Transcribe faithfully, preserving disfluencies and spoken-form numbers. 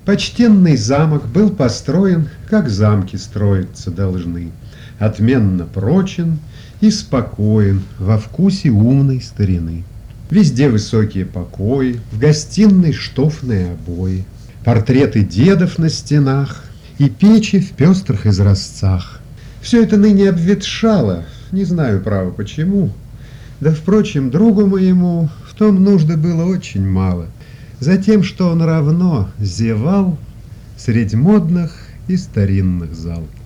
Почтенный замок был построен, как замки строиться должны, отменно прочен и спокоен во вкусе умной старины. Везде высокие покои, в гостиной штофные обои, портреты дедов на стенах и печи в пестрых изразцах. Все это ныне обветшало, не знаю, право, почему. Да, впрочем, другу моему в том нужды было очень мало, затем, что он равно зевал средь модных и старинных зал.